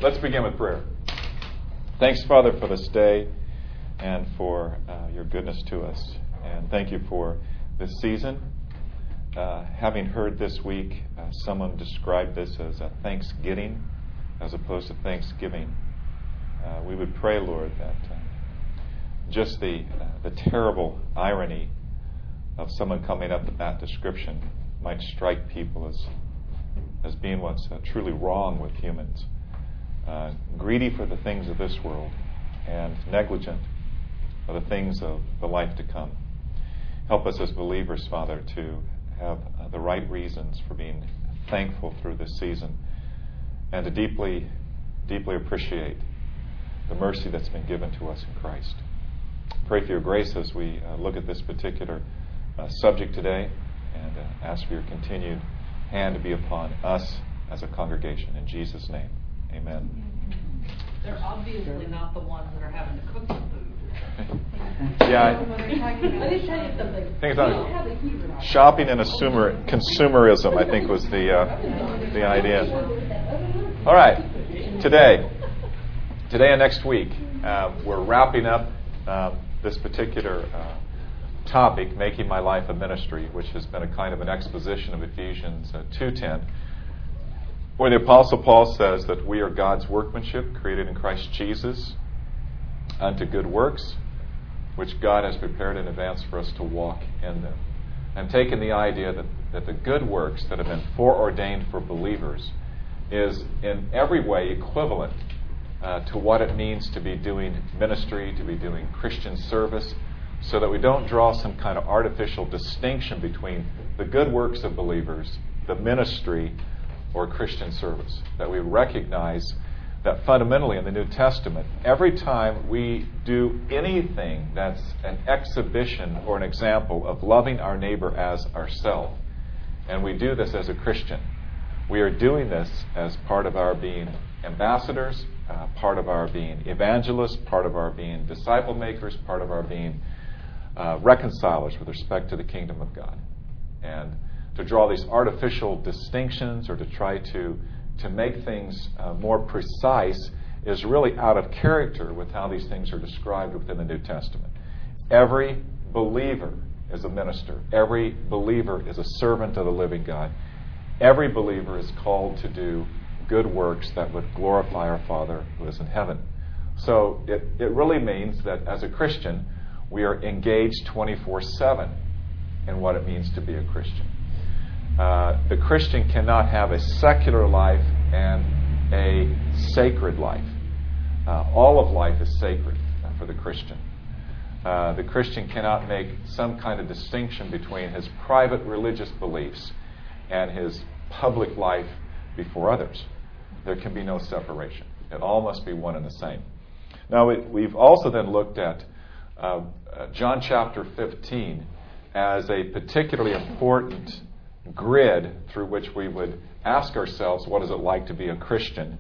Let's begin with prayer. Thanks, Father, for this day and for your goodness to us. And thank you for this season. Having heard this week someone describe this as a Thanksgiving as opposed to Thanksgiving, we would pray, Lord, that just the terrible irony of someone coming up with that description might strike people as being what's truly wrong with humans. Greedy for the things of this world and negligent of the things of the life to come. Help us as believers, Father, to have the right reasons for being thankful through this season and to deeply, deeply appreciate the mercy that's been given to us in Christ. Pray for your grace as we look at this particular subject today and ask for your continued hand to be upon us as a congregation. In Jesus' name, amen. They're obviously not the ones that are having to cook the food. Yeah. Let me tell you something. Think about shopping and consumerism, I think, was the idea. All right. Today and next week, we're wrapping up this particular topic, Making My Life a Ministry, which has been a kind of an exposition of Ephesians 2:10, where the Apostle Paul says that we are God's workmanship, created in Christ Jesus, unto good works, which God has prepared in advance for us to walk in them. And taking the idea that the good works that have been foreordained for believers is in every way equivalent to what it means to be doing ministry, to be doing Christian service, so that we don't draw some kind of artificial distinction between the good works of believers, the ministry, or Christian service. That we recognize that fundamentally in the New Testament, every time we do anything that's an exhibition or an example of loving our neighbor as ourselves, and we do this as a Christian, we are doing this as part of our being ambassadors, part of our being evangelists, part of our being disciple makers, part of our being reconcilers with respect to the kingdom of God. And to draw these artificial distinctions or to try to make things more precise is really out of character with how these things are described within the New Testament. Every believer is a minister. Every believer is a servant of the living God. Every believer is called to do good works that would glorify our Father who is in heaven. So it really means that as a Christian, we are engaged 24/7 in what it means to be a Christian. The Christian cannot have a secular life and a sacred life. All of life is sacred for the Christian. The Christian cannot make some kind of distinction between his private religious beliefs and his public life before others. There can be no separation. It all must be one and the same. Now, we've also then looked at John chapter 15 as a particularly important grid through which we would ask ourselves, what is it like to be a Christian?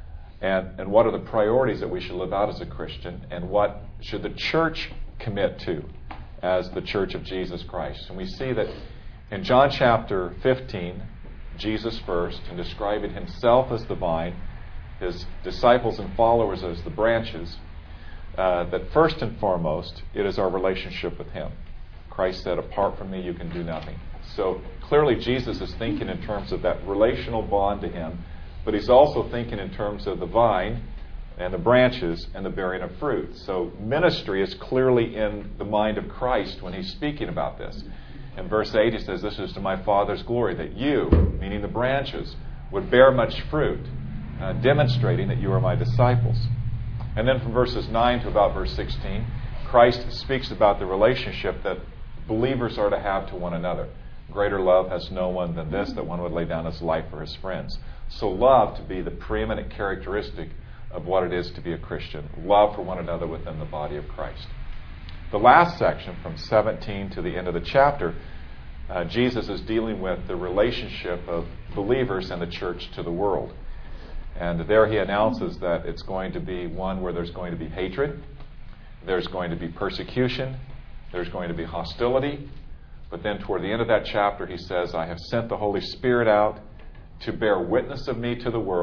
And what are the priorities that we should live out as a Christian? And what should the church commit to as the church of Jesus Christ? And we see that in John chapter 15, Jesus first, in describing himself as the vine, his disciples and followers as the branches, that first and foremost, it is our relationship with him. Christ said, apart from me, you can do nothing. So clearly Jesus is thinking in terms of that relational bond to him, but he's also thinking in terms of the vine and the branches and the bearing of fruit. So ministry is clearly in the mind of Christ when he's speaking about this. In verse 8 he says, this is to my Father's glory, that you, meaning the branches, would bear much fruit, demonstrating that you are my disciples. And then from verses 9 to about verse 16, Christ speaks about the relationship that believers are to have to one another. Greater love has no one than this, that one would lay down his life for his friends. So love to be the preeminent characteristic of what it is to be a Christian. Love for one another within the body of Christ. The last section, from 17 to the end of the chapter, Jesus is dealing with the relationship of believers and the church to the world. And there he announces that it's going to be one where there's going to be hatred, there's going to be persecution, there's going to be hostility. But then toward the end of that chapter he says, I have sent the Holy Spirit out to bear witness of me to the world,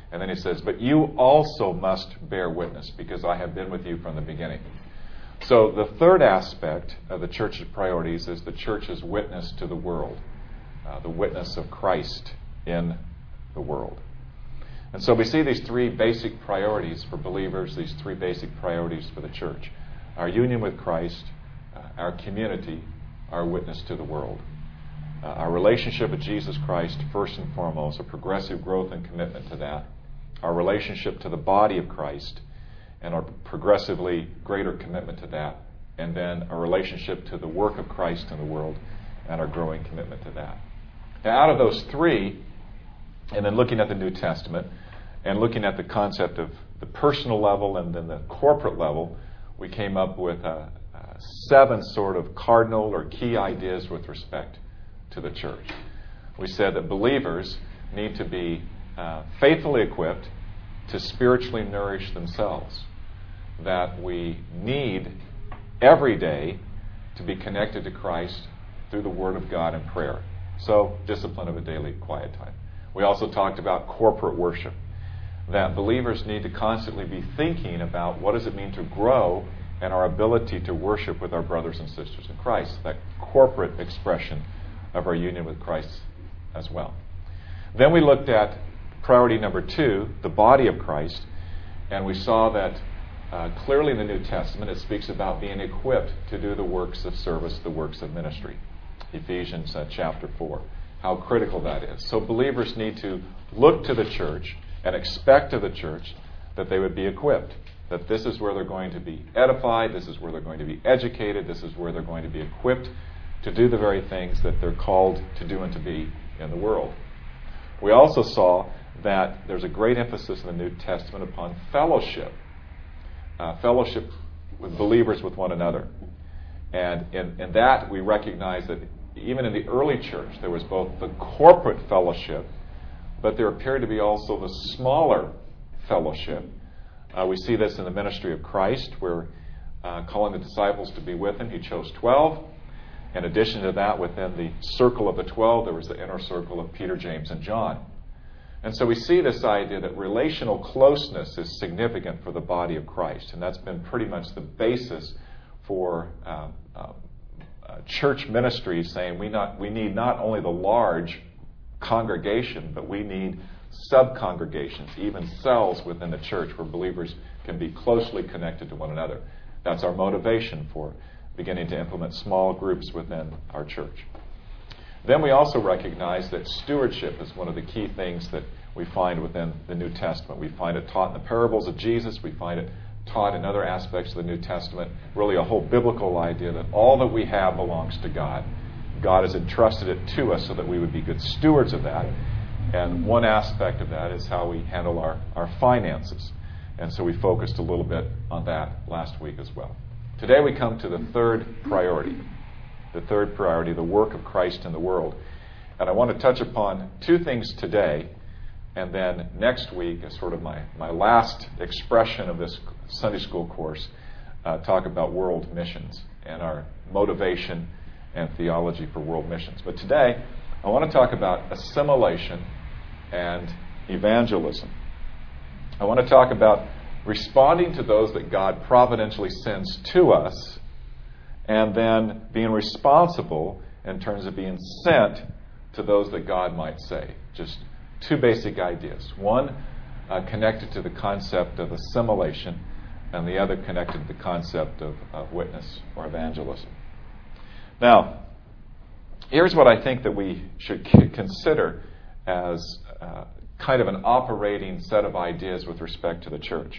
And then he says, but you also must bear witness, because I have been with you from the beginning. So the third aspect of the church's priorities is the church's witness to the world, the witness of Christ in the world. And so we see these three basic priorities for believers, these three basic priorities for the church. Our union with Christ, our community, our witness to the world. Our relationship with Jesus Christ, first and foremost, a progressive growth and commitment to that. Our relationship to the body of Christ, and our progressively greater commitment to that. And then our relationship to the work of Christ in the world, and our growing commitment to that. Now, out of those three, and then looking at the New Testament, and looking at the concept of the personal level and then the corporate level, we came up with 7 sort of cardinal or key ideas with respect to the church. We said that believers need to be faithfully equipped to spiritually nourish themselves, that we need every day to be connected to Christ through the Word of God and prayer. So, discipline of a daily quiet time. We also talked about corporate worship, that believers need to constantly be thinking about what does it mean to grow and our ability to worship with our brothers and sisters in Christ, that corporate expression of our union with Christ as well. Then we looked at priority number 2, the body of Christ, and we saw that clearly in the New Testament it speaks about being equipped to do the works of service, the works of ministry. Ephesians chapter 4, how critical that is. So believers need to look to the church and expect of the church that they would be equipped, that this is where they're going to be edified, this is where they're going to be educated, this is where they're going to be equipped to do the very things that they're called to do and to be in the world. We also saw that there's a great emphasis in the New Testament upon fellowship, fellowship with believers with one another. And in that we recognize that even in the early church there was both the corporate fellowship, but there appeared to be also the smaller fellowship. We see this in the ministry of Christ, where calling the disciples to be with him, he chose 12. In addition to that, within the circle of the 12, there was the inner circle of Peter, James, and John. And so we see this idea that relational closeness is significant for the body of Christ, and that's been pretty much the basis for church ministries, saying we need not only the large congregation, but we need sub-congregations, even cells within the church where believers can be closely connected to one another. That's our motivation for beginning to implement small groups within our church. Then we also recognize that stewardship is one of the key things that we find within the New Testament. We find it taught in the parables of Jesus. We find it taught in other aspects of the New Testament. Really a whole biblical idea that all that we have belongs to God. God has entrusted it to us so that we would be good stewards of that. And one aspect of that is how we handle our finances. And so we focused a little bit on that last week as well. Today we come to the third priority. The third priority, the work of Christ in the world. And I want to touch upon 2 things today, and then next week, as sort of my last expression of this Sunday school course, talk about world missions and our motivation and theology for world missions. But today, I want to talk about assimilation and evangelism. I want to talk about responding to those that God providentially sends to us, and then being responsible in terms of being sent to those that God might save. Just 2 basic ideas. One connected to the concept of assimilation, and the other connected to the concept of witness or evangelism. Now, here's what I think that we should consider as kind of an operating set of ideas with respect to the church.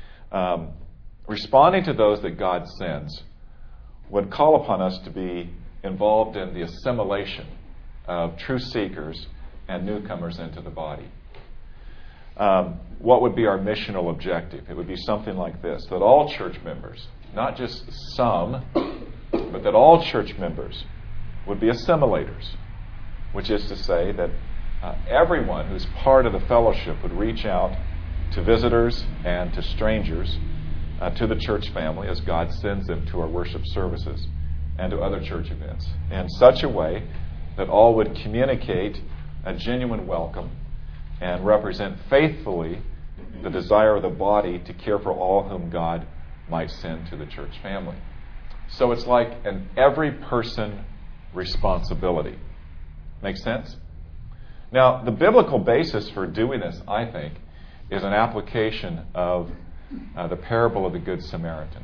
Responding to those that God sends would call upon us to be involved in the assimilation of true seekers and newcomers into the body. What would be our missional objective? It would be something like this, that all church members, not just some, but that all church members would be assimilators, which is to say that everyone who's part of the fellowship would reach out to visitors and to strangers, to the church family as God sends them to our worship services and to other church events, in such a way that all would communicate a genuine welcome and represent faithfully the desire of the body to care for all whom God might send to the church family. So it's like an every person responsibility. Make sense? Now, the biblical basis for doing this, I think, is an application of the parable of the Good Samaritan.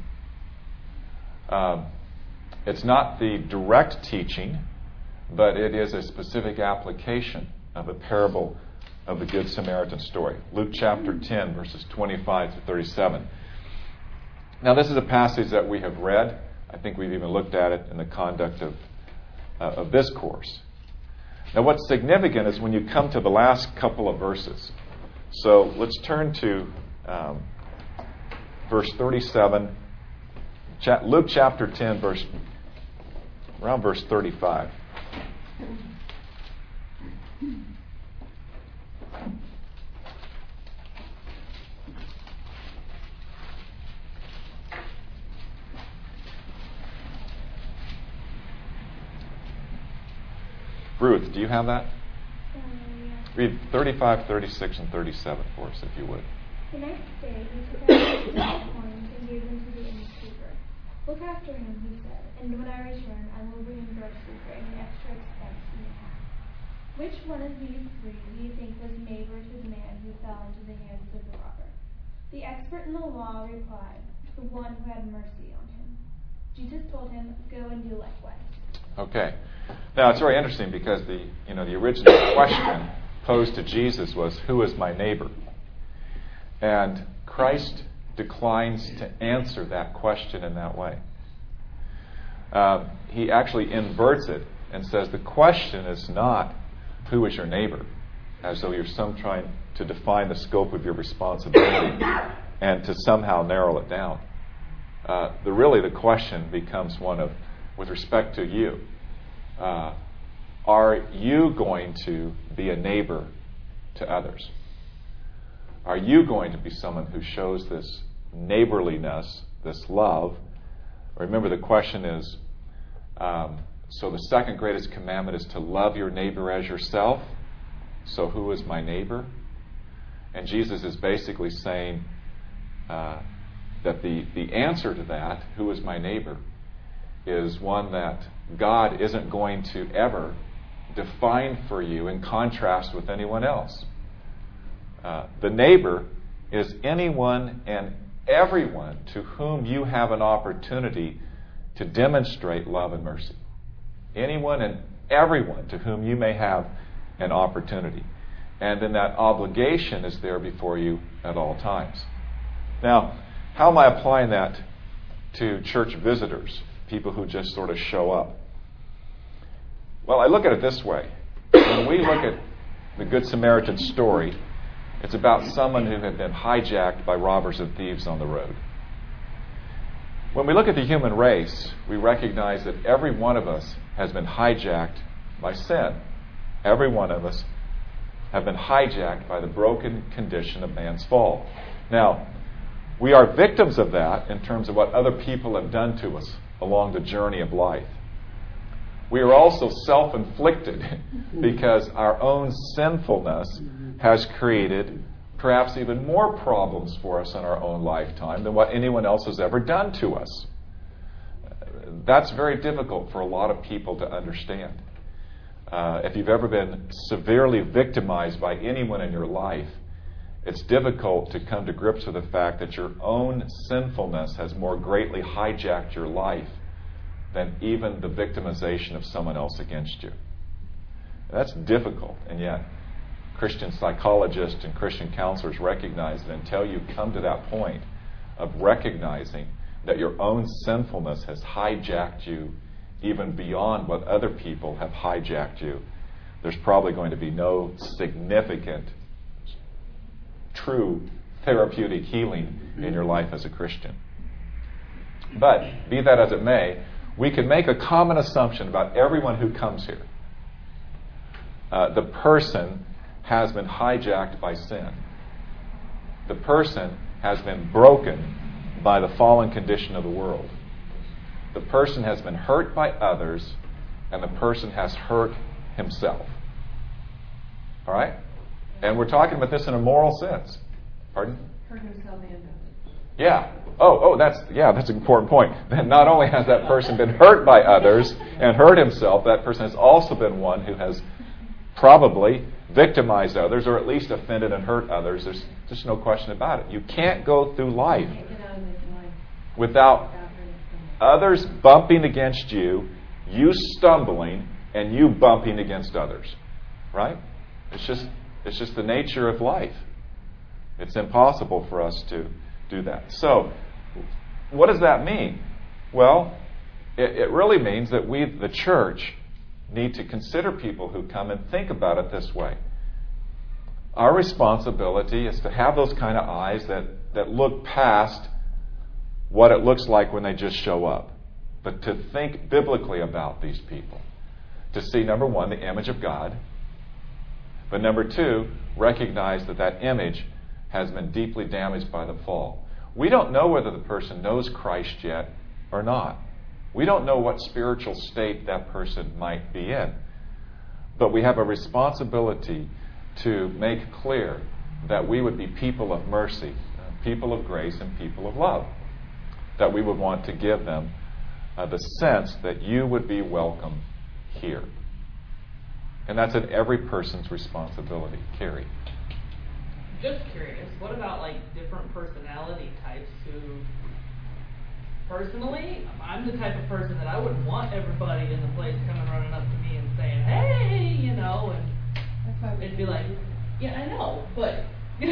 It's not the direct teaching, but it is a specific application of the parable of the Good Samaritan story. Luke chapter 10, verses 25 to 37. Now, this is a passage that we have read. I think we've even looked at it in the conduct of this course. Now, what's significant is when you come to the last couple of verses. So let's turn to verse 37. Luke chapter 10, around verse 35. Ruth, do you have that? Yeah. Read 35, 36, and 37 for us, if you would. The next day he took out 6 coins and gave them to the innkeeper. Look after him, he said, and when I return, I will reimburse you for any extra expense you may have. Which one of these 3 do you think was neighbor to the man who fell into the hands of the robber? The expert in the law replied, the one who had mercy on him. Jesus told him, go and do likewise. Okay. Now, it's very interesting because the original question posed to Jesus was, who is my neighbor? And Christ declines to answer that question in that way. He actually inverts it and says the question is not, who is your neighbor? As though you're trying to define the scope of your responsibility and to somehow narrow it down. The question becomes one of, with respect to you, are you going to be a neighbor to others? Are you going to be someone who shows this neighborliness, this love? Remember, the question is, so the second greatest commandment is to love your neighbor as yourself. So who is my neighbor? And Jesus is basically saying that the answer to that, who is my neighbor, is one that God isn't going to ever define for you in contrast with anyone else. The neighbor is anyone and everyone to whom you have an opportunity to demonstrate love and mercy. Anyone and everyone to whom you may have an opportunity. And then that obligation is there before you at all times. Now, how am I applying that to church visitors, people who just sort of show up? Well, I look at it this way. When we look at the Good Samaritan story, it's about someone who had been hijacked by robbers and thieves on the road. When we look at the human race, we recognize that every one of us has been hijacked by sin. Every one of us have been hijacked by the broken condition of man's fall. Now, we are victims of that in terms of what other people have done to us along the journey of life. We are also self-inflicted because our own sinfulness has created perhaps even more problems for us in our own lifetime than what anyone else has ever done to us. That's very difficult for a lot of people to understand. If you've ever been severely victimized by anyone in your life, it's difficult to come to grips with the fact that your own sinfulness has more greatly hijacked your life than even the victimization of someone else against you. That's difficult, and yet Christian psychologists and Christian counselors recognize that until you come to that point of recognizing that your own sinfulness has hijacked you even beyond what other people have hijacked you, there's probably going to be no significant, true therapeutic healing in your life as a Christian. But, be that as it may, we can make a common assumption about everyone who comes here. The person has been hijacked by sin. The person has been broken by the fallen condition of the world. The person has been hurt by others, and the person has hurt himself. All right? And we're talking about this in a moral sense. Pardon? Hurt himself and others. Yeah. That's an important point. That not only has that person been hurt by others and hurt himself, that person has also been one who has probably victimized others, or at least offended and hurt others. There's just no question about it. You can't go through life without others bumping against you, you stumbling, and you bumping against others. Right? It's just the nature of life. It's impossible for us to do that. So, what does that mean? Well, it really means that we, the church, need to consider people who come and think about it this way. Our responsibility is to have those kind of eyes that look past what it looks like when they just show up, but to think biblically about these people. To see, number one, the image of God, but number two, recognize that image has been deeply damaged by the fall. We don't know whether the person knows Christ yet or not. We don't know what spiritual state that person might be in. But we have a responsibility to make clear that we would be people of mercy, people of grace, and people of love. That we would want to give them the sense that you would be welcome here. And that's in every person's responsibility. Carrie. Just curious, what about like different personality types who, personally, I'm the type of person that I wouldn't want everybody in the place coming running up to me and saying, hey, you know, and that's why it'd be like, yeah, I know, but,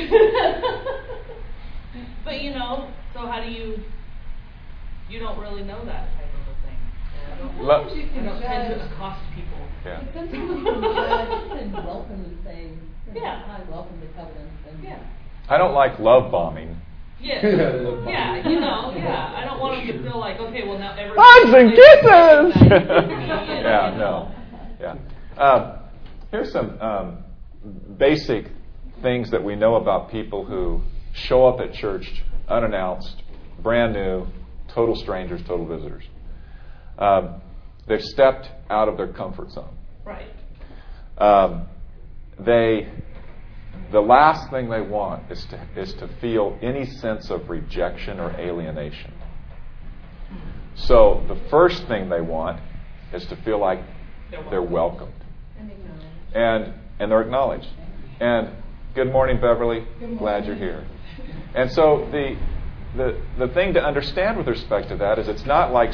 but you know, so how do you don't really know that type of a thing. Sometimes you I can don't tend to judge. accost people. Yeah. Sometimes you can judge and welcome and say, Yeah. I welcome the covenant. And Yeah. I don't like love bombing. Yeah. Yeah, you know, yeah. I don't want them to feel like, okay, well now everybody... Hugs and kisses! Yeah, no. Yeah. Here's some basic things that we know about people who show up at church unannounced, brand new, total strangers, total visitors. They've stepped out of their comfort zone. Right. The last thing they want is to feel any sense of rejection or alienation. So the first thing they want is to feel like they're welcomed. And they're acknowledged. And good morning, Beverly. Glad you're here. And so the thing to understand with respect to that is it's not like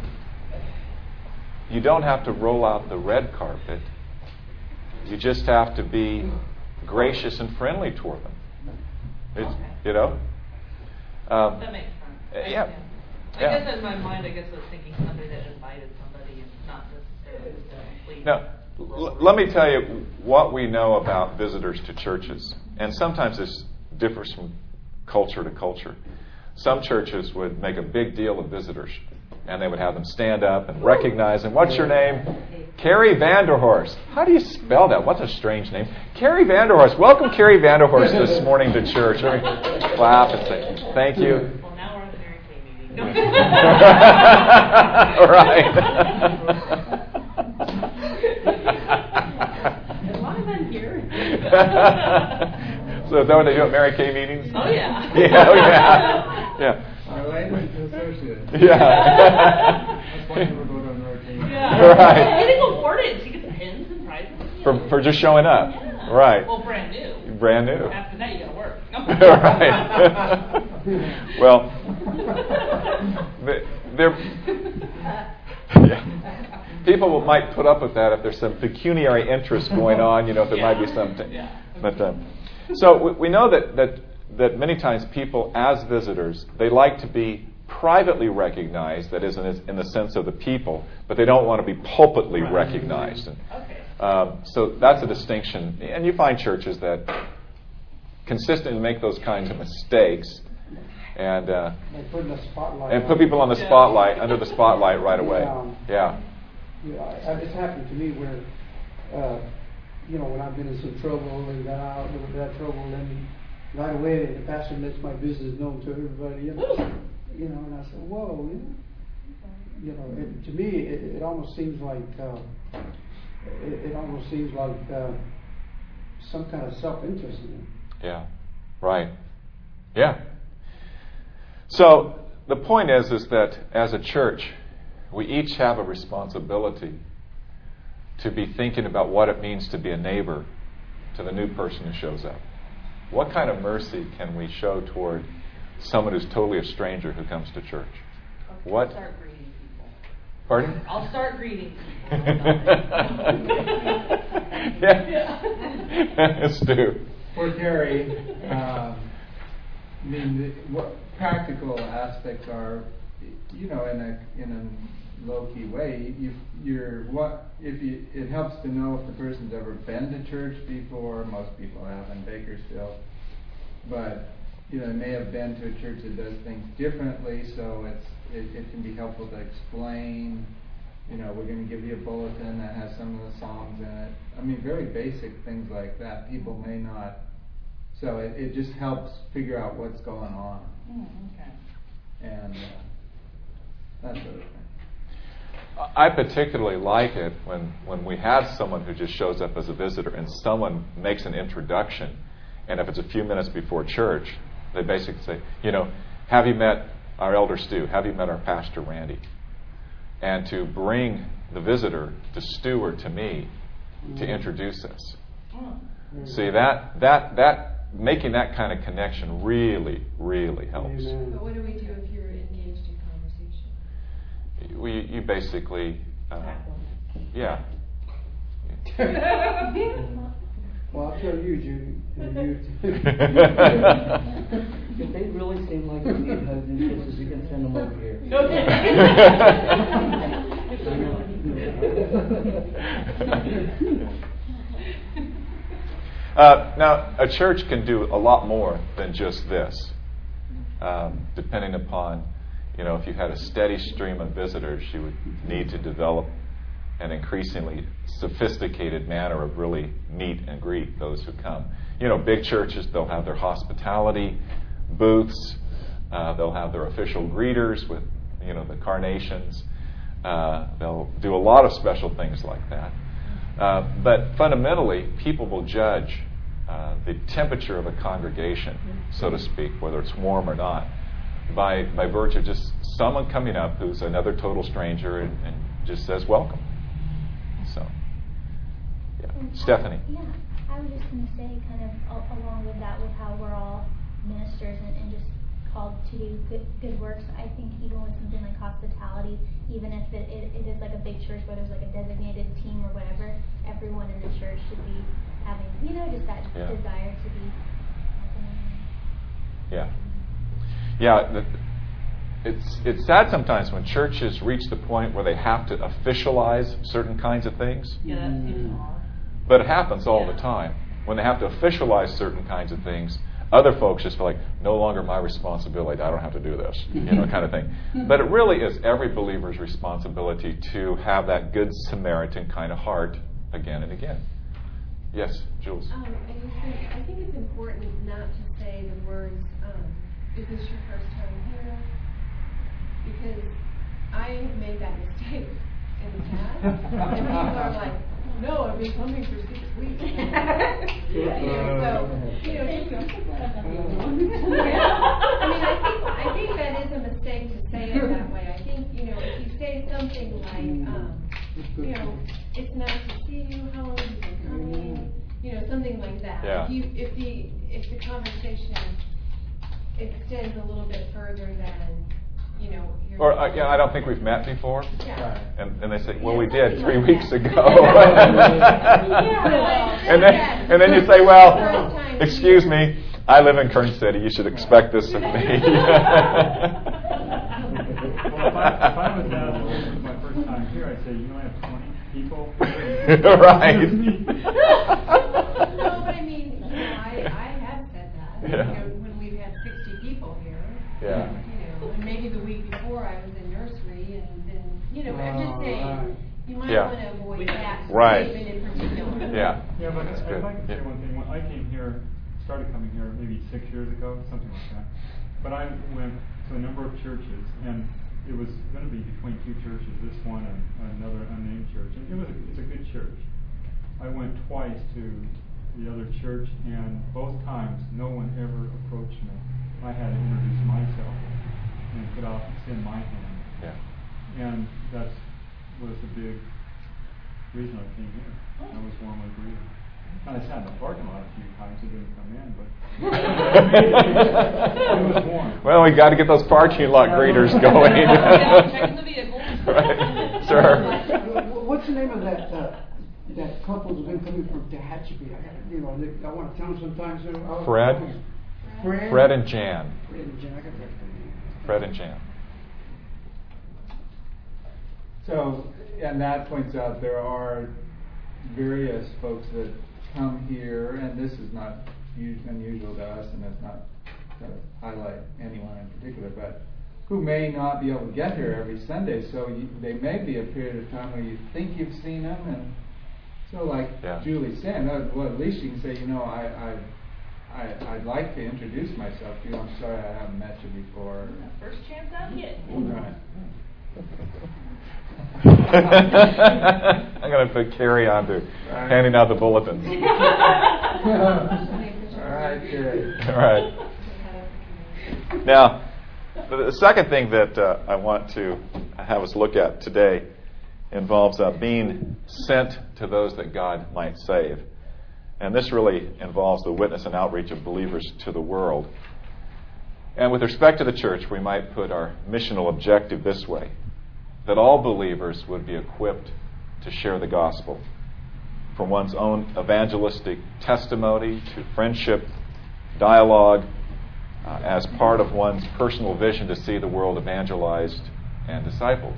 you don't have to roll out the red carpet. You just have to be gracious and friendly toward them. You know? That makes sense. Yeah. I guess in my mind, I was thinking somebody that invited somebody and not necessarily the complete... Now, let me tell you what we know about visitors to churches. And sometimes this differs from culture to culture. Some churches would make a big deal of visitors. And they would have them stand up and recognize them. What's your name? Carrie Vanderhorst. How do you spell that? What's a strange name? Carrie Vanderhorst. Welcome, Carrie Vanderhorst, this morning to church. Let me clap and say thank you. Well, now we're on the Mary Kay meeting. Right. as long as I'm here. So is that what they do at Mary Kay meetings? Oh, yeah. Yeah. Our language associate. Yeah. That's why people go to American. Yeah. Right. Anything important. She gets pins and prizes. For just showing up. Yeah. Right. Well, brand new. Brand new. After that, you gotta work. Right. Well, people might put up with that if there's some pecuniary interest going on. You know, if there might be something. Yeah. But so we know that many times people, as visitors, they like to be privately recognized. That is, in the sense of the people, but they don't want to be pulpitly recognized. And, Okay. so that's a distinction, and you find churches that consistently make those kinds of mistakes, and They put in the spotlight. put people on the spotlight, under the spotlight right away. Yeah. It's happened to me where, when I've been in some trouble and got out of that trouble, then right away the pastor makes my business known to everybody. And I said, whoa, to me it almost seems like some kind of self-interest in it. Yeah. Right. Yeah. So the point is that as a church, we each have a responsibility to be thinking about what it means to be a neighbor to the new person who shows up. What kind of mercy can we show toward someone who's totally a stranger who comes to church? Okay, What? Start greeting people. Pardon? I'll start greeting people. Yeah. Stu. For Terry, I mean, what practical aspects are, in a low key way. It helps to know if the person's ever been to church before. Most people have in Bakersfield, but they may have been to a church that does things differently. So it can be helpful to explain. We're going to give you a bulletin that has some of the songs in it. I mean, very basic things like that. People may not. So it just helps figure out what's going on. Okay. And that sort of thing. I particularly like it when we have someone who just shows up as a visitor and someone makes an introduction, and if it's a few minutes before church, they basically say, have you met our elder Stu? Have you met our pastor Randy? And to bring the visitor to Stu or to me to introduce us. See, that making that kind of connection really, really helps. Amen. But what do we do if you're engaged in conversation? You basically, yeah. Well, I'll tell you, Judy. If they really seem like they need hugs and kisses, you can send them over here. Now, a church can do a lot more than just this, depending upon, if you had a steady stream of visitors, you would need to develop an increasingly sophisticated manner of really meet and greet those who come. Big churches, they'll have their hospitality booths, they'll have their official greeters with, the carnations. They'll do a lot of special things like that. But fundamentally, people will judge the temperature of a congregation, so to speak, whether it's warm or not, by virtue of just someone coming up who's another total stranger and just says welcome. So, yeah. Stephanie. Yeah, I was just going to say kind of along with that, with how we're all ministers and just called to do good works. I think even with something like hospitality, even if it is like a big church where there's like a designated team or whatever, everyone in the church should be having, just that desire to be Yeah. Yeah. It's sad sometimes when churches reach the point where they have to officialize certain kinds of things. Yeah, that seems odd. But it happens all the time. When they have to officialize certain kinds of things, other folks just feel like, no longer my responsibility, I don't have to do this, kind of thing. But it really is every believer's responsibility to have that good Samaritan kind of heart again and again. Yes, Jules? I think it's important not to say the words, is this your first time here? Because I have made that mistake in the past. And people are like, no, I've been coming for 6 weeks. I think that is a mistake to say it that way. I think, if you say something like, it's nice to see you, how long have you been coming? Something like that. Yeah. If the conversation extends a little bit further than, Or, I don't think we've met before. Yeah. And they say, well, we did 3 weeks ago. Yeah. and then you say, well, excuse me, I live in Kern City. You should expect this of me. Well, if I was my first time here, I'd say, I have 20 people. Right. No, but I mean, I have said that. When we've had 60 people here. Yeah. And maybe the week before I was in nursery, and then, I'm just saying, you might want to avoid that statement in particular. Yeah. Yeah, but That's I'd good. like to say one thing. When I came here, started coming here maybe 6 years ago, something like that. But I went to a number of churches, and it was going to be between two churches, this one and another unnamed church. And it's a good church. I went twice to the other church, and both times no one ever approached me. I had to introduce myself and put out and extend my hand. Yeah. And that was the big reason I came here. I was warmly greeted. I sat in the parking lot a few times. It didn't come in, but it was warm. Well, we got to get those parking lot greeters going. Checking the vehicles. Right, sure. What's the name of that couple that's been coming from Tehachapi? I want to tell them sometimes. Fred? Fred? Fred and Jan. Fred and Jan. I got that. Fred and Jan. So, and that points out there are various folks that come here, and this is not unusual to us, and it's not to highlight anyone in particular, but who may not be able to get here every Sunday. So they may be a period of time where you think you've seen them, and so like Julie said, well, at least you can say, I'd like to introduce myself to you. I'm sorry I haven't met you before. First chance I'll get. Right. I'm going to put Carrie on to handing out the bulletins. All right, Carrie. All right. Now, the second thing that I want to have us look at today involves being sent to those that God might save. And this really involves the witness and outreach of believers to the world. And with respect to the church, we might put our missional objective this way: that all believers would be equipped to share the gospel, from one's own evangelistic testimony to friendship, dialogue, as part of one's personal vision to see the world evangelized and discipled.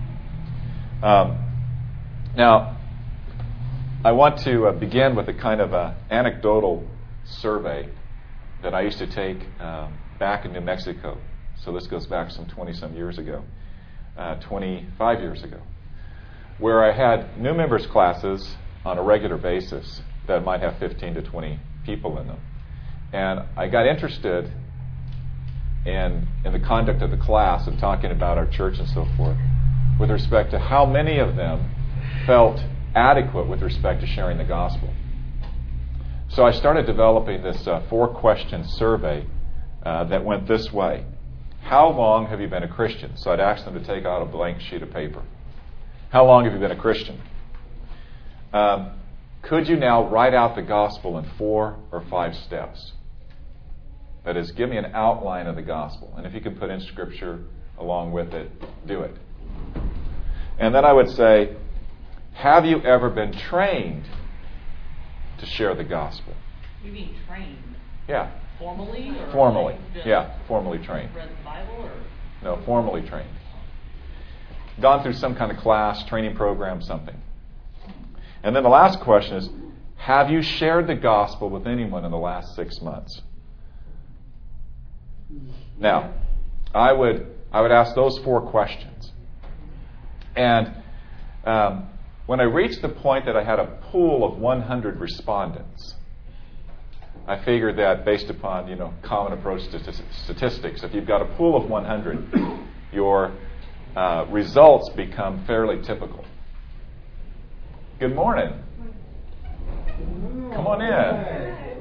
Now, I want to begin with a kind of anecdotal survey that I used to take back in New Mexico. So this goes back some 20-some years ago. 25 years ago, where I had new members classes on a regular basis that might have 15 to 20 people in them. And I got interested in the conduct of the class and talking about our church and so forth with respect to how many of them felt adequate with respect to sharing the gospel. So I started developing this 4-question survey that went this way. How long have you been a Christian? So I'd ask them to take out a blank sheet of paper. How long have you been a Christian? Could you now write out the gospel in 4 or 5 steps? That is, give me an outline of the gospel. And if you could put in Scripture along with it, do it. And then I would say, have you ever been trained to share the gospel? You mean trained? Yeah. Formally? Or formally. Like Yeah, formally trained. Read the Bible? Or? No, formally trained. Gone through some kind of class, training program, something. And then the last question is, have you shared the gospel with anyone in the last 6 months? Now, I would ask those 4 questions. And when I reached the point that I had a pool of 100 respondents, I figured that based upon, common approach to statistics, if you've got a pool of 100, your results become fairly typical. Good morning. Come on in.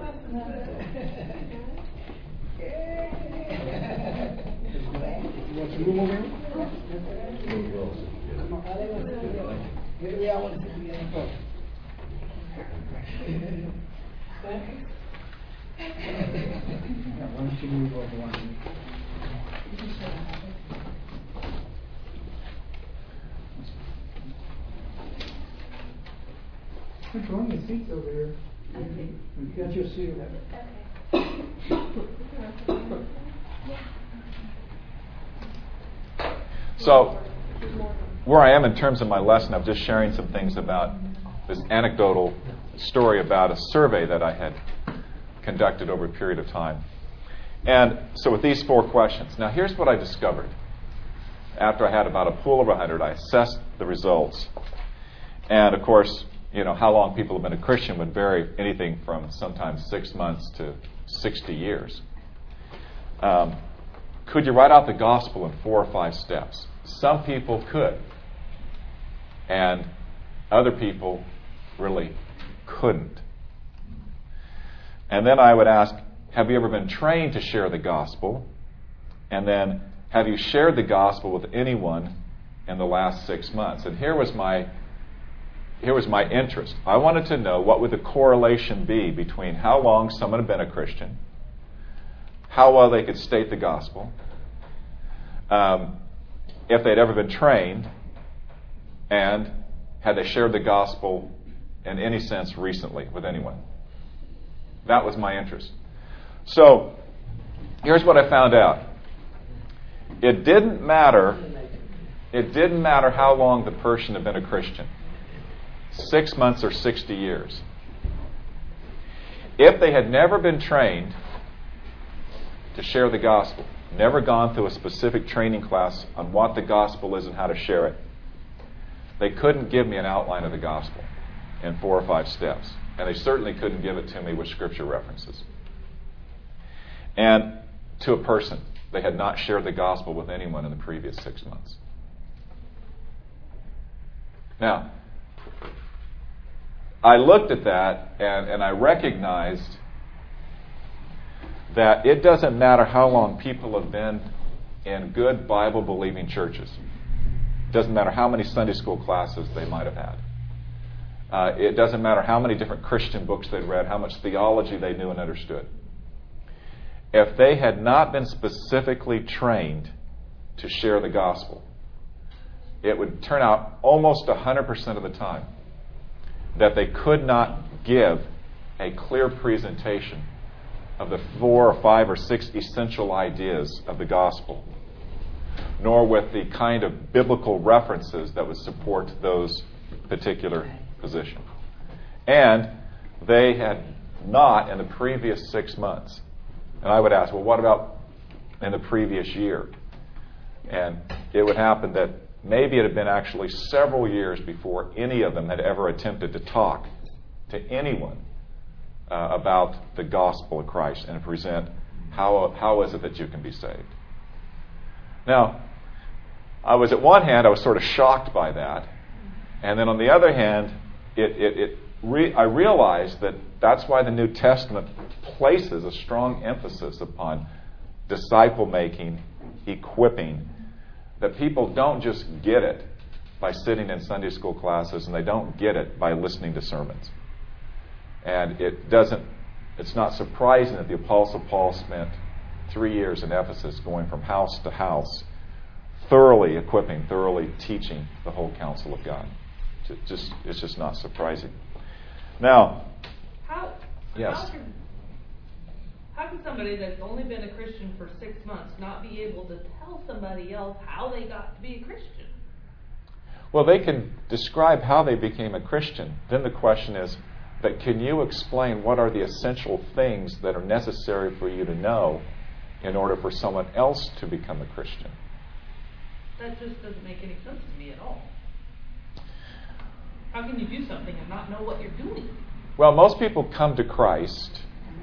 Why don't you move over one? What's wrong with the seats over here? You got your seat there. So, where I am in terms of my lesson, I'm just sharing some things about this anecdotal story about a survey that I had conducted over a period of time. And so with these 4 questions. Now here's what I discovered. After I had about a pool of 100, I assessed the results. And of course, how long people have been a Christian would vary anything from sometimes 6 months to 60 years. Could you write out the gospel in 4 or 5 steps? Some people could. And other people really couldn't. And then I would ask, have you ever been trained to share the gospel? And then, have you shared the gospel with anyone in the last 6 months? And here was my interest. I wanted to know what would the correlation be between how long someone had been a Christian, how well they could state the gospel, if they'd ever been trained, and had they shared the gospel in any sense recently with anyone. That was my interest. So, here's what I found out. It didn't matter how long the person had been a Christian. 6 months or 60 years. If they had never been trained to share the gospel, never gone through a specific training class on what the gospel is and how to share it, they couldn't give me an outline of the gospel in 4 or 5 steps. And they certainly couldn't give it to me with scripture references. And to a person, they had not shared the gospel with anyone in the previous 6 months. Now, I looked at that and I recognized that it doesn't matter how long people have been in good Bible-believing churches. It doesn't matter how many Sunday school classes they might have had. It doesn't matter how many different Christian books they'd read, how much theology they knew and understood. If they had not been specifically trained to share the gospel, it would turn out almost 100% of the time that they could not give a clear presentation of the 4 or 5 or 6 essential ideas of the gospel, nor with the kind of biblical references that would support those particular positions. And they had not in the previous 6 months. And I would ask, well, what about in the previous year? And it would happen that maybe it had been actually several years before any of them had ever attempted to talk to anyone about the gospel of Christ and present how is it that you can be saved. Now, I was at one hand, I was sort of shocked by that. And then on the other hand, I realized that that's why the New Testament places a strong emphasis upon disciple making, equipping, that people don't just get it by sitting in Sunday school classes, and they don't get it by listening to sermons. And it's not surprising that the Apostle Paul spent 3 years in Ephesus going from house to house, thoroughly equipping, thoroughly teaching the whole counsel of God. It's just not surprising. Now, how can somebody that's only been a Christian for 6 months not be able to tell somebody else how they got to be a Christian? Well, they can describe how they became a Christian. Then the question is, but can you explain what are the essential things that are necessary for you to know in order for someone else to become a Christian? That just doesn't make any sense to me at all. How can you do something and not know what you're doing? Well, most people come to Christ.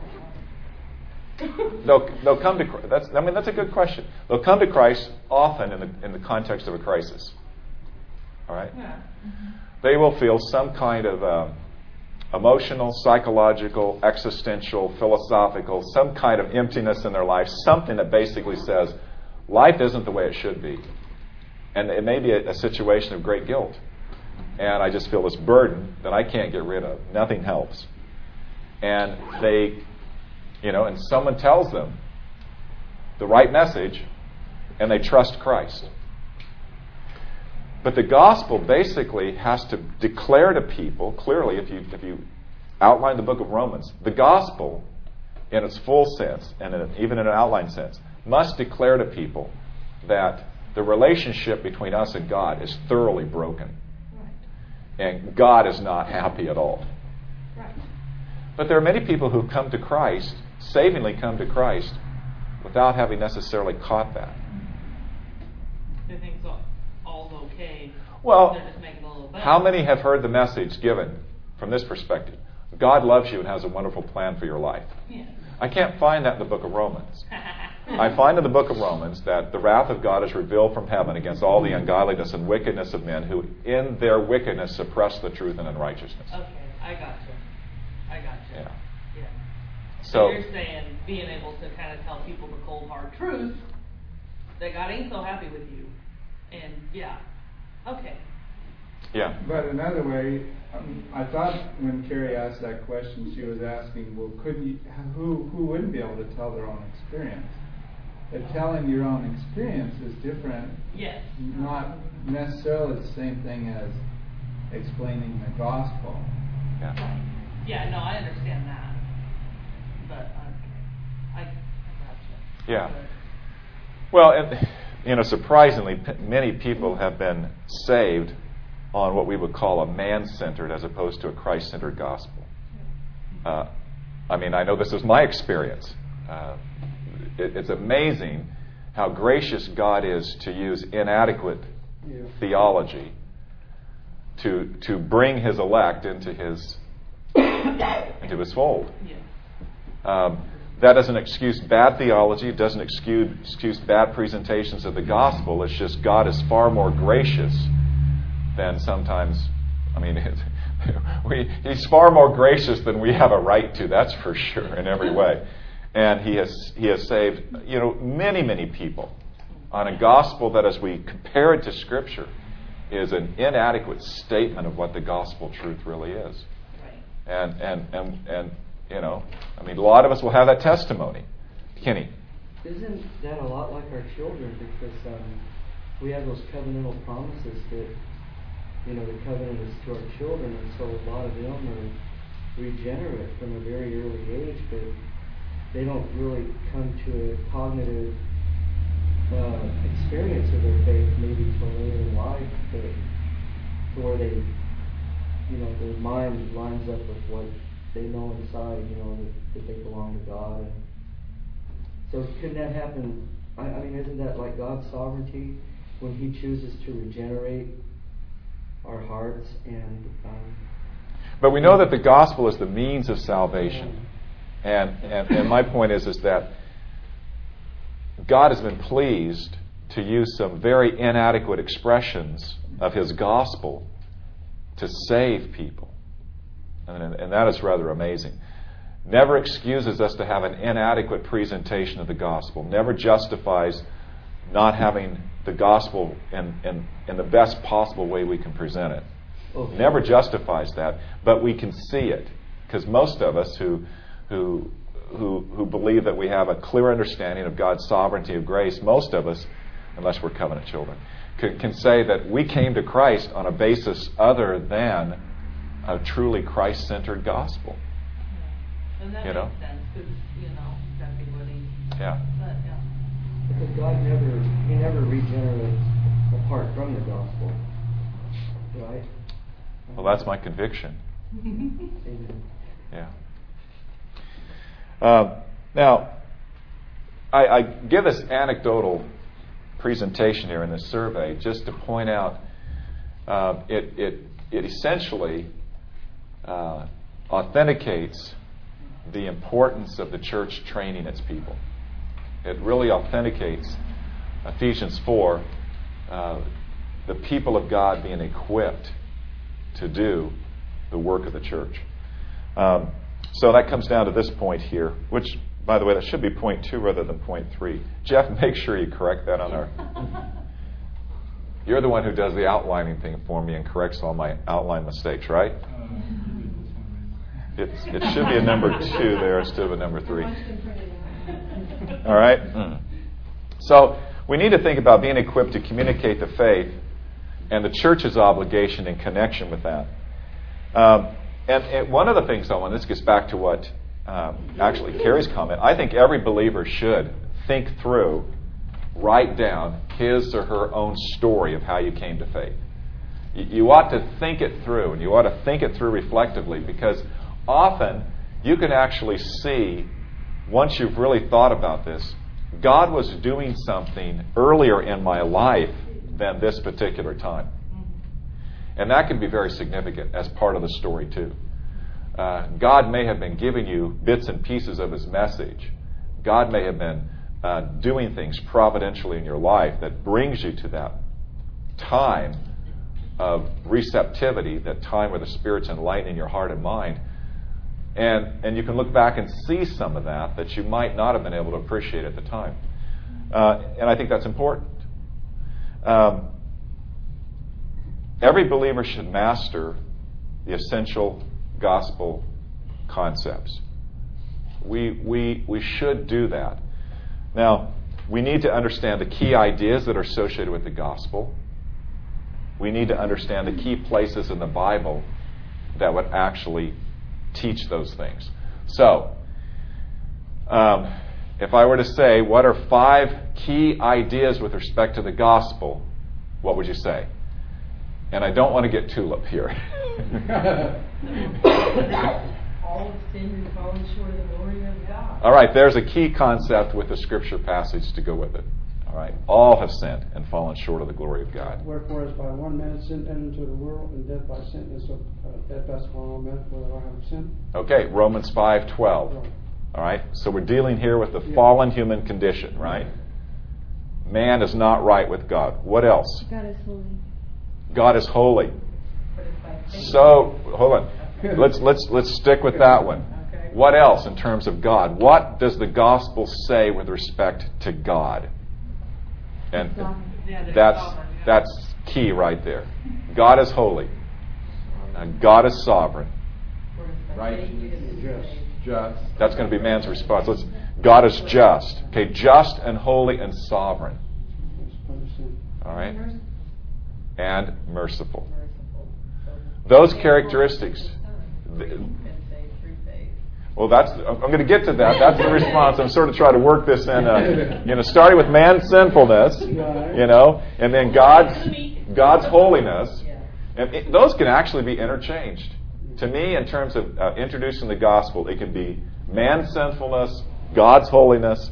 They'll come to Christ. That's a good question. They'll come to Christ often in the context of a crisis. All right? Yeah. Mm-hmm. They will feel some kind of emotional, psychological, existential, philosophical, some kind of emptiness in their life, something that basically says, life isn't the way it should be. And it may be a situation of great guilt. And I just feel this burden that I can't get rid of. Nothing helps. And and someone tells them the right message, and they trust Christ. But the gospel basically has to declare to people, clearly, if you outline the book of Romans, the gospel, in its full sense, and even in an outline sense, must declare to people that the relationship between us and God is thoroughly broken. And God is not happy at all. Right. But there are many people who come to Christ, savingly come to Christ, without having necessarily caught that. They think all's okay. Well, they're just making it a little better. How many have heard the message given from this perspective? God loves you and has a wonderful plan for your life. Yeah. I can't find that in the book of Romans. I find in the book of Romans that the wrath of God is revealed from heaven against all the ungodliness and wickedness of men who in their wickedness suppress the truth and unrighteousness. Okay, I got you. Yeah. So you're saying being able to kind of tell people the cold hard truth that God ain't so happy with you, and okay. Yeah. But another way, I thought when Carrie asked that question, she was asking, well, who wouldn't be able to tell their own experience? But telling your own experience is different. Yes. Not necessarily the same thing as explaining the gospel. Yeah. Yeah, no, I understand that. But I gotcha. Yeah. Well, and, surprisingly, many people have been saved on what we would call a man-centered as opposed to a Christ-centered gospel. I know this was my experience. It's amazing how gracious God is to use inadequate theology to bring His elect into His fold. That doesn't excuse bad theology. It doesn't excuse bad presentations of the gospel. It's just God is far more gracious than sometimes. He's far more gracious than we have a right to. That's for sure in every way. And He has saved many people on a gospel that, as we compare it to Scripture, is an inadequate statement of what the gospel truth really is. And a lot of us will have that testimony. Kenny. Isn't that a lot like our children? Because we have those covenantal promises that, the covenant is to our children, and so a lot of them are regenerate from a very early age, but they don't really come to a cognitive experience of their faith maybe till later in life, to where they, their mind lines up with what they know inside, that they belong to God. And so couldn't that happen? Isn't that like God's sovereignty when He chooses to regenerate our hearts? But we know that the gospel is the means of salvation. And my point is that God has been pleased to use some very inadequate expressions of His gospel to save people. And that is rather amazing. Never excuses us to have an inadequate presentation of the gospel. Never justifies not having the gospel in the best possible way we can present it. Okay. Never justifies that, but we can see it. Because most of us who believe that we have a clear understanding of God's sovereignty of grace, most of us, unless we're covenant children, can say that we came to Christ on a basis other than a truly Christ-centered gospel. And that makes sense, because, exactly what He... Yeah. But, because God never regenerates apart from the gospel. Right? Well, that's my conviction. Amen. Yeah. Now, I give this anecdotal presentation here in this survey just to point out it essentially authenticates the importance of the church training its people. It really authenticates Ephesians 4, the people of God being equipped to do the work of the church. So that comes down to this point here, which, by the way, that should be point 2 rather than point 3. Jeff, make sure you correct that on our... You're the one who does the outlining thing for me and corrects all my outline mistakes, right? It should be a number 2 there instead of a number 3. All right? So we need to think about being equipped to communicate the faith and the church's obligation in connection with that. And one of the things, though, and this gets back to what actually Carrie's comment, I think every believer should think through, write down his or her own story of how you came to faith. You ought to think it through, and you ought to think it through reflectively, because often you can actually see, once you've really thought about this, God was doing something earlier in my life than this particular time. And that can be very significant as part of the story, too. God may have been giving you bits and pieces of His message. God may have been doing things providentially in your life that brings you to that time of receptivity, that time where the Spirit's enlightening your heart and mind. And you can look back and see some of that you might not have been able to appreciate at the time. And I think that's important. Every believer should master the essential gospel concepts. We should do that. Now, we need to understand the key ideas that are associated with the gospel. We need to understand the key places in the Bible that would actually teach those things. So, if I were to say, what are 5 key ideas with respect to the gospel, what would you say? And I don't want to get tulip here. All have sinned and fallen short of the glory of God. All right, there's a key concept with the scripture passage to go with it. All right, all have sinned and fallen short of the glory of God. Wherefore, as by one man sin entered into the world, and death by sin, and so death passed upon all men, whether I have sinned. Okay, Romans 5:12. All right, so we're dealing here with the fallen human condition, right? Man is not right with God. What else? God is holy. God is holy. So, hold on. Let's stick with that one. What else in terms of God? What does the gospel say with respect to God? And that's key right there. God is holy. God is sovereign. Right? Just. That's going to be man's response. God is just. Okay, just and holy and sovereign. All right? And merciful. Those characteristics. Well, I'm going to get to that. That's the response. I'm sort of trying to work this in, starting with man's sinfulness, and then God's holiness. And those can actually be interchanged. To me, in terms of introducing the gospel, it can be man's sinfulness, God's holiness,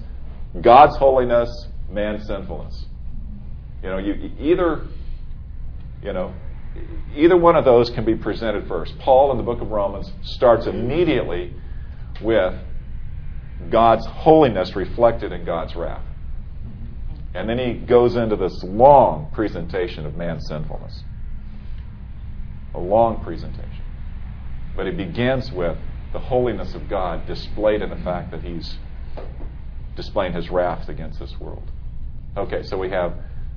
man's sinfulness. Either one of those can be presented first. Paul in the book of Romans starts immediately with God's holiness reflected in God's wrath. And then he goes into this long presentation of man's sinfulness. A long presentation. But he begins with the holiness of God displayed in the fact that he's displaying his wrath against this world. Okay, so we have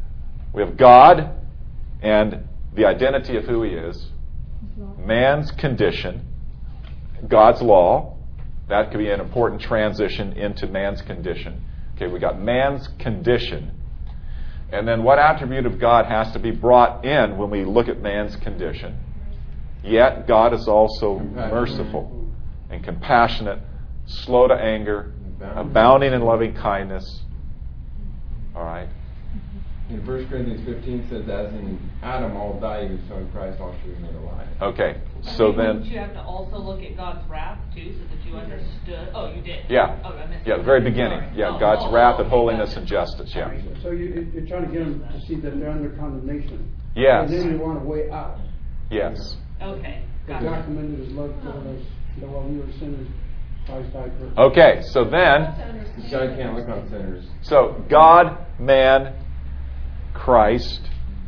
God and the identity of who he is, man's condition, God's law. That could be an important transition into man's condition. Okay, we got man's condition. And then what attribute of God has to be brought in when we look at man's condition? Yet God is also merciful and compassionate, slow to anger, abounding in loving kindness. All right. In 1 Corinthians 15 says, as in Adam all die, even so in Christ all should be made alive. Okay, so then... Didn't you have to also look at God's wrath, too, so that you understood... Oh, you did? Yeah. Oh, I missed the very beginning. Sorry. Yeah, God's wrath and holiness and justice, yeah. So you're trying to get them to see that they're under condemnation. Yes. And then you want a way out. Yes. Okay, God gotcha. commended his love toward us, that while we were sinners, Christ died for us. Okay, so then... God can't look on sinners. So, God, man, Christ,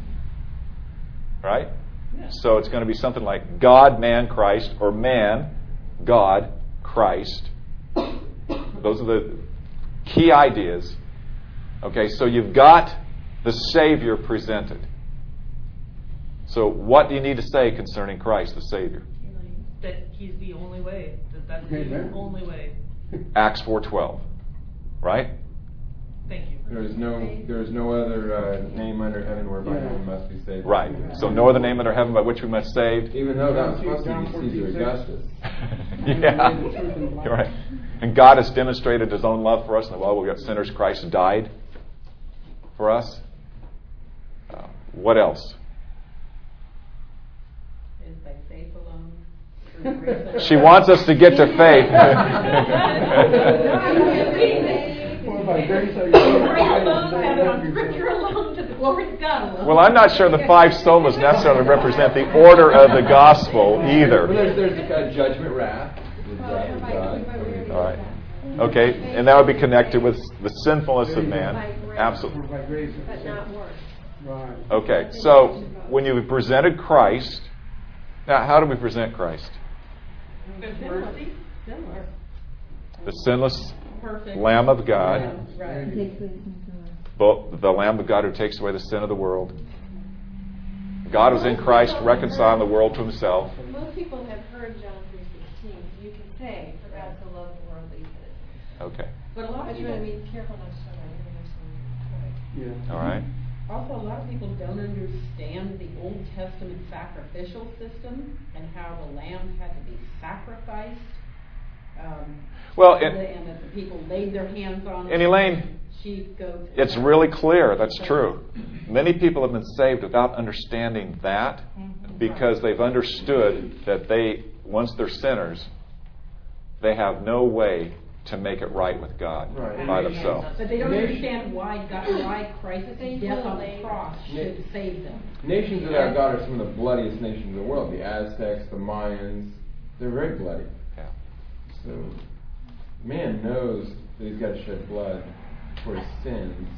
right? Yeah. So it's going to be something like God, man, Christ, or man, God, Christ. Those are the key ideas. Okay, so you've got the Savior presented. So what do you need to say concerning Christ, the Savior? That he's the only way. That's the only way. Acts 4:12, right? Thank you. There is no other name under heaven whereby we must be saved. Right. So no other name under heaven by which we must be saved. Even though that was supposed to be Caesar Augustus. Yeah. You're right. And God has demonstrated his own love for us. And while we got sinners, Christ died for us. What else? Is by faith alone. through grace alone. She wants us to get to faith. By grace are you Grace alone, and on Scripture alone, to the glory of God alone. Well, I'm not sure the 5 solas necessarily represent the order of the gospel either. Well, there's the kind of judgment, wrath. All right. Okay, and that would be connected with the sinfulness of man. Absolutely. by grace. But not works. Right. Okay, so when you presented Christ, now how do we present Christ? With mercy. Sinless. The sinless Perfect. Lamb of God, Right. the Lamb of God who takes away the sin of the world. God was in Christ reconciling the world to himself. Most people have heard John 3:16. You can say, "For God so loved the world that he sent." Okay. But a lot But of you want to people, be careful not to talk about universal. Yeah. All right. also a lot of people don't understand the Old Testament sacrificial system and how the lambs had to be sacrificed. Well, and that the people laid their hands on and Elaine, sheep, goats. it's really clear. That's true. Many people have been saved without understanding that because they've understood that once they're sinners, they have no way to make it right with God by themselves. But they don't understand why Christ's death on the cross should save them. Nations without God are some of the bloodiest nations in the world. The Aztecs, the Mayans, they're very bloody. Yeah. So, man knows that he's got to shed blood for his sins.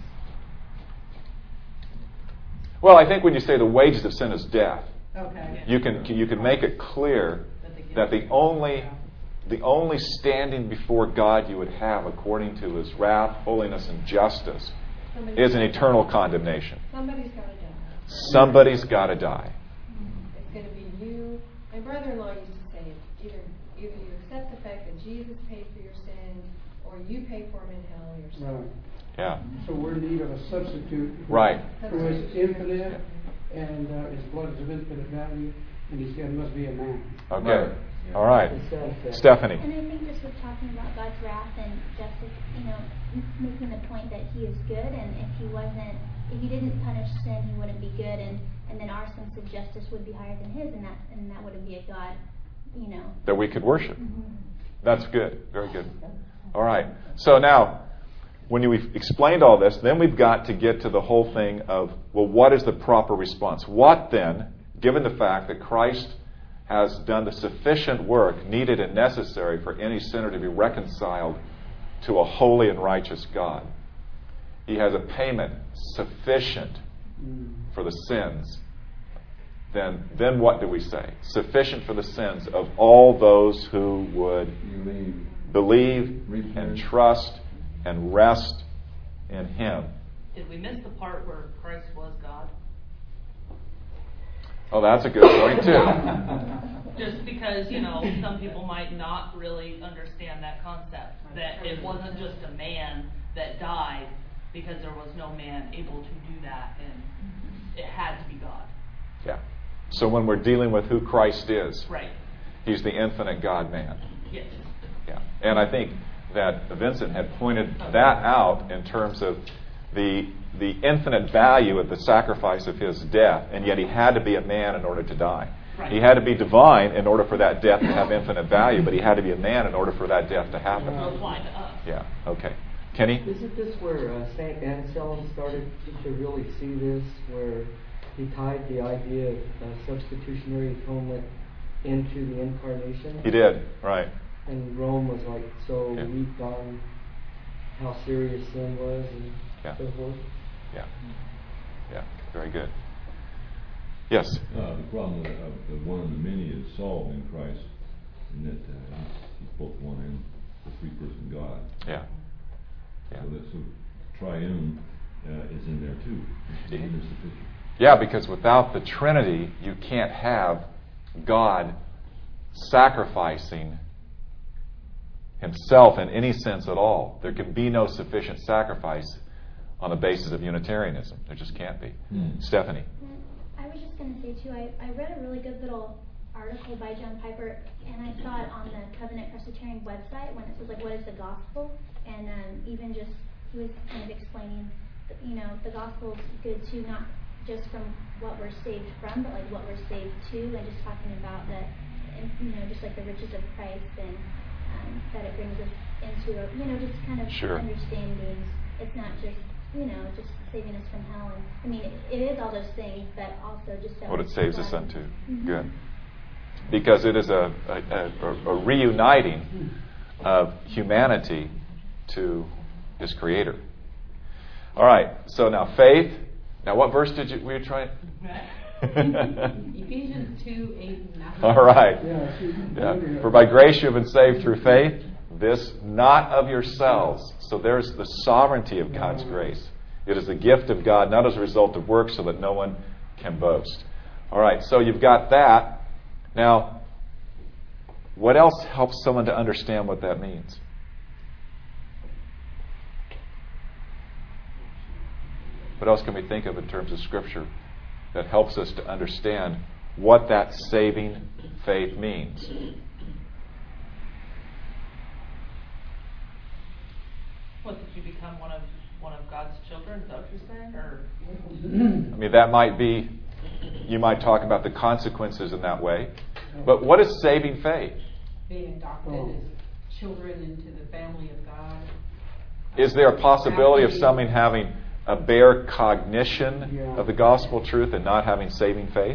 Well, I think when you say the wages of sin is death, Okay. you can make it clear that the only standing before God you would have according to his wrath, holiness, and justice is an eternal condemnation. Somebody's got to die. Somebody's got to die. It's going to be you. My brother-in-law used to say, either you accept the fact that Jesus paid for your sins, or you pay for them in hell yourself. Right. Yeah. So we're in need of a substitute. Right. Who is infinite, and his blood is of infinite value, and he must be a man. Okay. Right. All right. Stephanie. And I think just with talking about God's wrath and justice, making the point that he is good, and if he didn't punish sin, he wouldn't be good, and then our sense of justice would be higher than his, and that wouldn't be a God, That we could worship. Mm-hmm. That's good. Very good. All right. So now, when we've explained all this, then we've got to get to the whole thing of, well, what is the proper response? What then, given the fact that Christ has done the sufficient work needed and necessary for any sinner to be reconciled to a holy and righteous God? He has a payment sufficient for the sins. Then what do we say? Sufficient for the sins of all those who would believe and trust and rest in him. Did we miss the part where Christ was God? Oh, that's a good point, too. Just because, some people might not really understand that concept. That it wasn't just a man that died because there was no man able to do that, and it had to be God. Yeah. So when we're dealing with who Christ is, Right. he's the infinite God-man. Yes. Yeah. And I think that Vincent had pointed that out in terms of the infinite value of the sacrifice of his death, and yet he had to be a man in order to die. Right. He had to be divine in order for that death to have infinite value, but he had to be a man in order for that death to happen. To apply to us. Yeah. Okay. Kenny? Isn't this where St. Anselm started to really see this, where he tied the idea of substitutionary atonement into the incarnation? He did. Right. And Rome was so Yeah. weak on how serious sin was and so forth. Yeah. Yeah. Very good. Yes. The problem of one of the many is solved in Christ, in that he's both one and the three-person God. Yeah. Yeah. So triune is in there too. Triune is sufficient. Yeah, because without the Trinity, you can't have God sacrificing himself in any sense at all. There can be no sufficient sacrifice on the basis of Unitarianism. There just can't be. Stephanie. I was just going to say, too, I read a really good little article by John Piper, and I saw it on the Covenant Presbyterian website when it says, what is the gospel? And even just, he was kind of explaining, the gospel is good, too, not just from what we're saved from, but what we're saved to, and just talking about just the riches of Christ, and that it brings us into just kind of understanding. It's not just just saving us from hell. And it is all those things, but also just that what it saves us unto. Good. Because it is a reuniting of humanity to his Creator. All right. So now faith. Now, what verse we were trying? Ephesians 2:8-9. All right. Yeah. For by grace you have been saved through faith, this not of yourselves. So there's the sovereignty of God's grace. It is a gift of God, not as a result of works, so that no one can boast. All right, so you've got that. Now, what else helps someone to understand what that means? What else can we think of in terms of Scripture that helps us to understand what that saving faith means? What, did you become one of God's children? Is that what you're saying? Or I mean, that might be, you might talk about the consequences in that way. But what is saving faith? Being adopted as children into the family of God. Is there a possibility of someone having a bare cognition of the gospel truth and not having saving faith?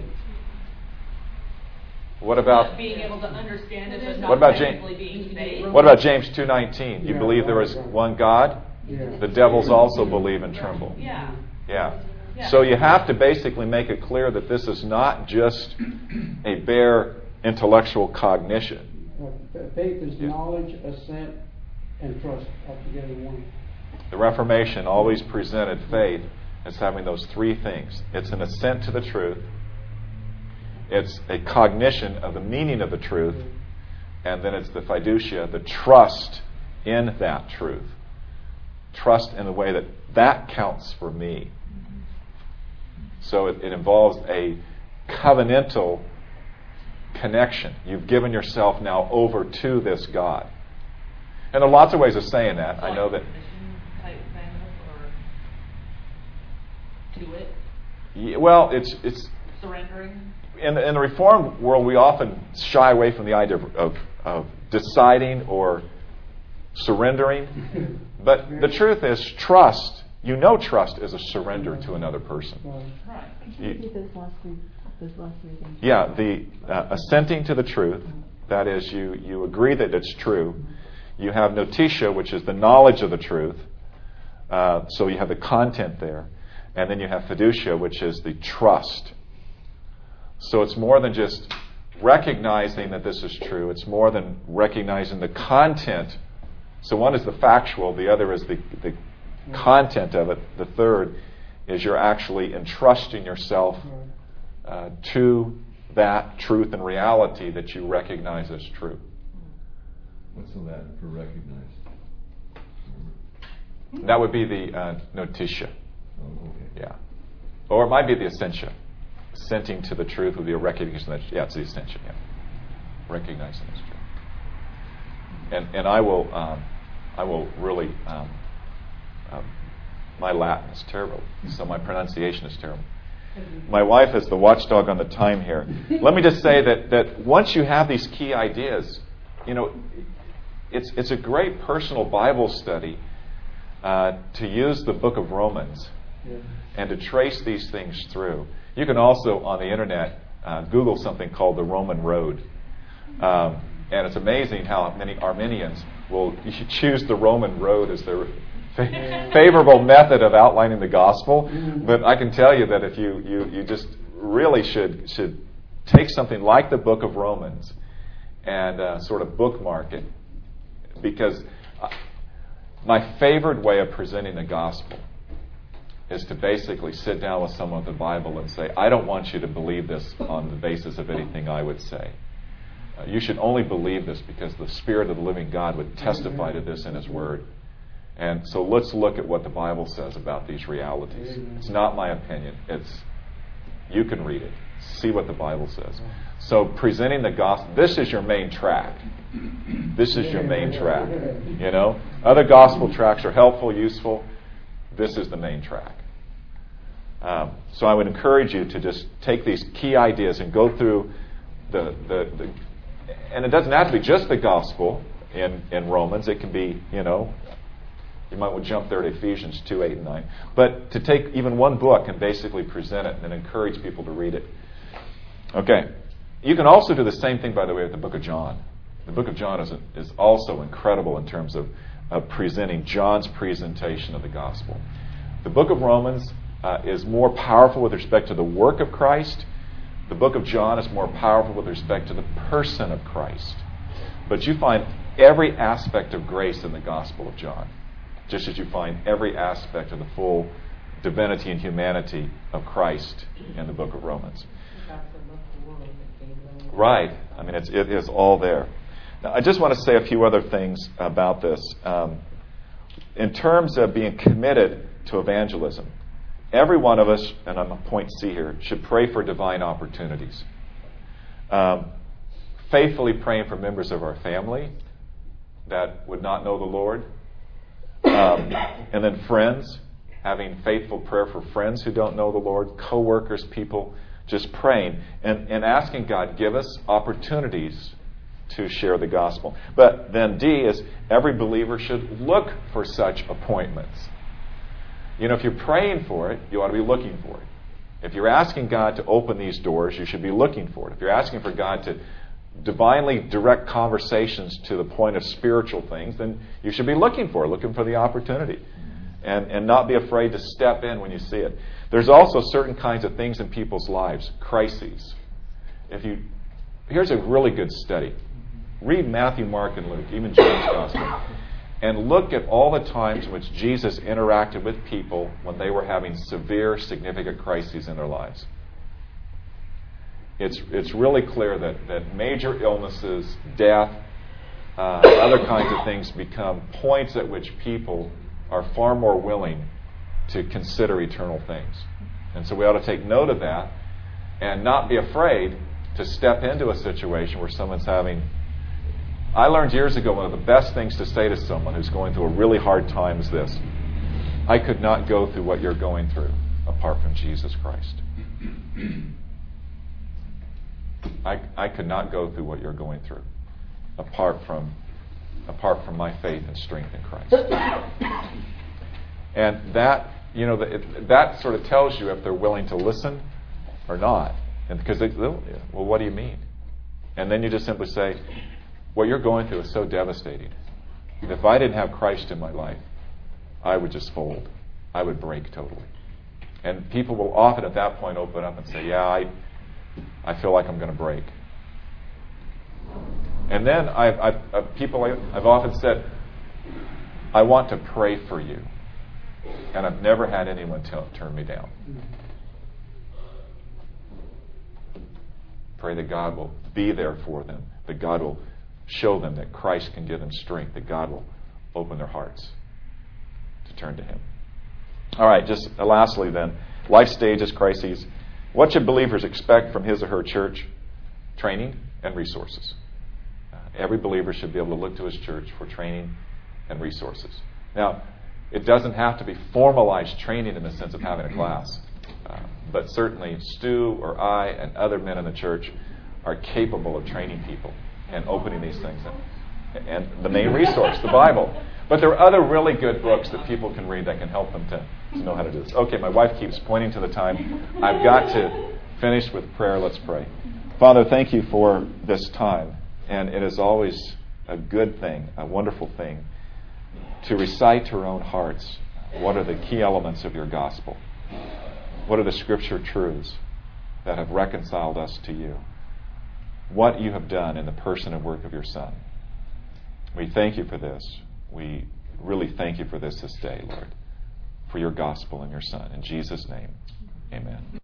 What about not being able to understand it, but not what about technically being saved? What about James 2:19? You believe there is one God? The devils also believe and tremble. Yeah. Yeah. So you have to basically make it clear that this is not just a bare intellectual cognition. Faith is knowledge, assent, and trust altogether in one. The Reformation always presented faith as having those three things. It's an assent to the truth, it's a cognition of the meaning of the truth, and then it's the fiducia, the trust in that truth. Trust in the way that that counts for me. So it involves a covenantal connection. You've given yourself now over to this God. And there are lots of ways of saying that. I know that. Type thing, or to it. Yeah, well, it's Surrendering. in the Reformed world, we often shy away from the idea of deciding or surrendering. But the truth is, trust. You know, trust is a surrender to another person. Right. Could you repeat those last three things? Yeah, the assenting to the truth. That is, you agree that it's true. You have notitia, which is the knowledge of the truth. So you have the content there. And then you have fiducia, which is the trust. So it's more than just recognizing that this is true. It's more than recognizing the content. So one is the factual, the other is the content of it. The third is you're actually entrusting yourself to that truth and reality that you recognize as true. What's the Latin for recognized? That would be the notitia. Oh, okay. Yeah. Or it might be the essentia. Assenting to the truth would be a recognition that, yeah, it's the essentia, yeah. Recognizing it's true. And I will really, my Latin is terrible, so my pronunciation is terrible. My wife is the watchdog on the time here. Let me just say that once you have these key ideas, you know, it's a great personal Bible study to use the book of Romans and to trace these things through. You can also, on the internet, Google something called the Roman Road. And it's amazing how many Arminians will choose the Roman Road as their favorable method of outlining the gospel. But I can tell you that if you just really should take something like the book of Romans and sort of bookmark it, because my favorite way of presenting the gospel is to basically sit down with someone with the Bible and say, I don't want you to believe this on the basis of anything I would say. You should only believe this because the Spirit of the living God would testify to this in His Word. And so let's look at what the Bible says about these realities. It's not my opinion. You can read it. See what the Bible says. So presenting the gospel, this is your main track. This is your main track. You know, other gospel tracks are helpful, useful. This is the main track. So I would encourage you to just take these key ideas and go through the and it doesn't have to be just the gospel in Romans. It can be, you know, you might want to jump there to Ephesians 2, 8, and 9. But to take even one book and basically present it and encourage people to read it. Okay. You can also do the same thing, by the way, with the book of John. The book of John is also incredible in terms of presenting John's presentation of the gospel. The book of Romans is more powerful with respect to the work of Christ, The book of John is more powerful with respect to the person of Christ. But you find every aspect of grace in the Gospel of John, just as you find every aspect of the full divinity and humanity of Christ in the book of Romans. Right. I mean, it is all there. Now, I just want to say a few other things about this. In terms of being committed to evangelism, every one of us, and I'm on point C here, should pray for divine opportunities. Faithfully praying for members of our family that would not know the Lord. And then friends, having faithful prayer for friends who don't know the Lord, co-workers, people, just praying and asking God, give us opportunities to share the gospel. But then D is every believer should look for such appointments. You know, if you're praying for it, you ought to be looking for it. If you're asking God to open these doors, you should be looking for it. If you're asking for God to divinely direct conversations to the point of spiritual things, then you should be looking for the opportunity. And not be afraid to step in when you see it. There's also certain kinds of things in people's lives, crises. Here's a really good study. Read Matthew, Mark, and Luke, even John's Gospel, and look at all the times in which Jesus interacted with people when they were having severe, significant crises in their lives. It's really clear that major illnesses, death, other kinds of things become points at which people are far more willing to consider eternal things. And so we ought to take note of that and not be afraid to step into a situation where someone's having... I learned years ago one of the best things to say to someone who's going through a really hard time is this: I could not go through what you're going through apart from Jesus Christ. I could not go through what you're going through apart from my faith and strength in Christ. And that, that sort of tells you if they're willing to listen or not. And because well, what do you mean? And then you just simply say, what you're going through is so devastating. If I didn't have Christ in my life, I would just fold. I would break totally. And people will often at that point open up and say, yeah, I feel like I'm going to break. And then I've often said, I want to pray for you. And I've never had anyone turn me down. Pray that God will be there for them, that God will show them that Christ can give them strength, that God will open their hearts to turn to Him. All right, just lastly then, life stages, crises. What should believers expect from his or her church? Training and resources. Every believer should be able to look to his church for training and resources. Now, it doesn't have to be formalized training in the sense of having a class. But certainly Stu or I and other men in the church are capable of training people and opening these things in. And the main resource, the Bible. But there are other really good books that people can read that can help them to know how to do this. Okay, my wife keeps pointing to the time. I've got to finish with prayer. Let's pray. Father, thank you for this time. And it is always a good thing, a wonderful thing, to recite to our own hearts what are the key elements of your gospel. What are the scripture truths that have reconciled us to you? What you have done in the person and work of your Son. We thank you for this. We really thank you for this day, Lord, for your gospel and your Son. In Jesus' name, amen.